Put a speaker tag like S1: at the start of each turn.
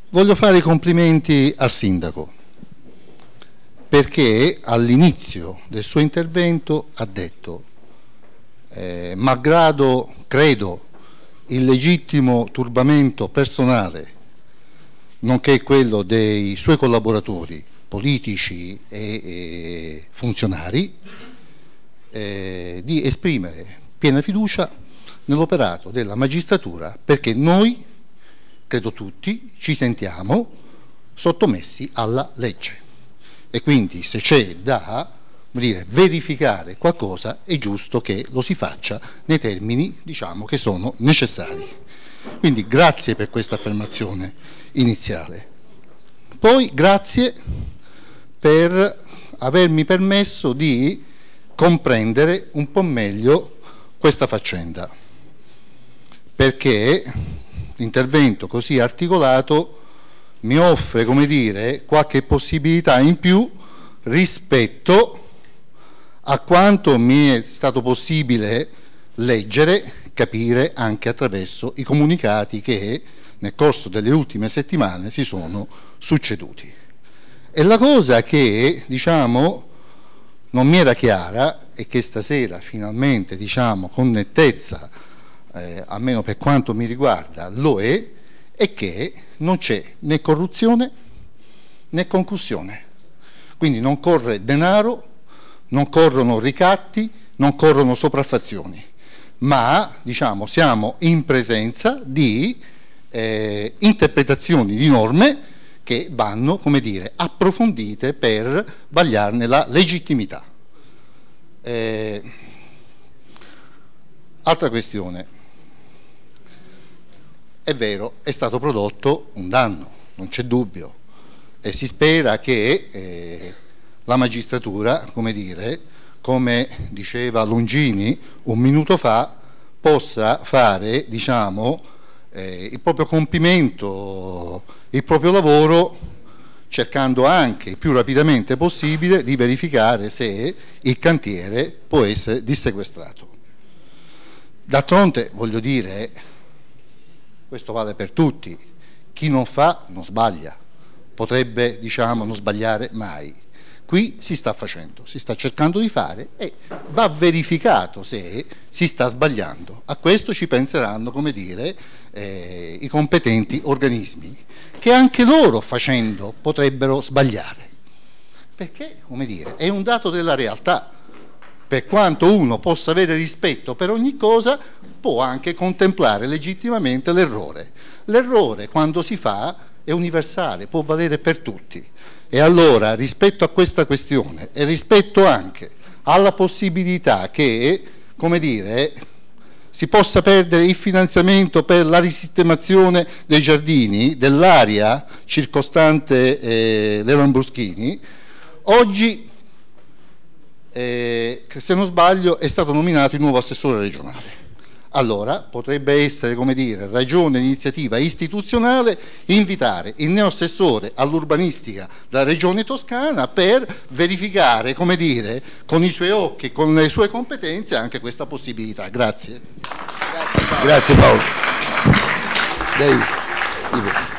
S1: Voglio fare i complimenti al sindaco perché all'inizio del suo intervento ha detto, malgrado, credo, il legittimo turbamento personale, nonché quello dei suoi collaboratori politici e funzionari, di esprimere piena fiducia nell'operato della magistratura perché noi, credo tutti, ci sentiamo sottomessi alla legge e quindi se c'è da verificare qualcosa è giusto che lo si faccia nei termini che sono necessari. Quindi grazie per questa affermazione iniziale. Poi grazie per avermi permesso di comprendere un po' meglio questa faccenda, perché l'intervento così articolato mi offre, qualche possibilità in più rispetto a quanto mi è stato possibile leggere, capire anche attraverso i comunicati che nel corso delle ultime settimane si sono succeduti. E la cosa che, non mi era chiara e che stasera finalmente, con nettezza, almeno per quanto mi riguarda, lo è che non c'è né corruzione né concussione. Quindi non corre denaro, non corrono ricatti, non corrono sopraffazioni, ma siamo in presenza di interpretazioni di norme che vanno, approfondite per vagliarne la legittimità. Altra questione. È vero, è stato prodotto un danno, non c'è dubbio, e si spera che la magistratura, come diceva Longini un minuto fa, possa fare il proprio compimento, il proprio lavoro, cercando anche il più rapidamente possibile di verificare se il cantiere può essere dissequestrato. D'altronde, questo vale per tutti, chi non fa non sbaglia, potrebbe non sbagliare mai. Qui si sta facendo, si sta cercando di fare e va verificato se si sta sbagliando. A questo ci penseranno, i competenti organismi, che anche loro facendo potrebbero sbagliare. Perché, è un dato della realtà. Per quanto uno possa avere rispetto per ogni cosa, può anche contemplare legittimamente l'errore. L'errore, quando si fa, è universale, può valere per tutti. E allora, rispetto a questa questione e rispetto anche alla possibilità che, si possa perdere il finanziamento per la risistemazione dei giardini dell'area circostante le Lambruschini, oggi, se non sbaglio, è stato nominato il nuovo assessore regionale. Allora potrebbe essere, ragione di iniziativa istituzionale invitare il neoassessore all'urbanistica della regione Toscana per verificare, con i suoi occhi e con le sue competenze anche questa possibilità. Grazie.
S2: Grazie Paolo.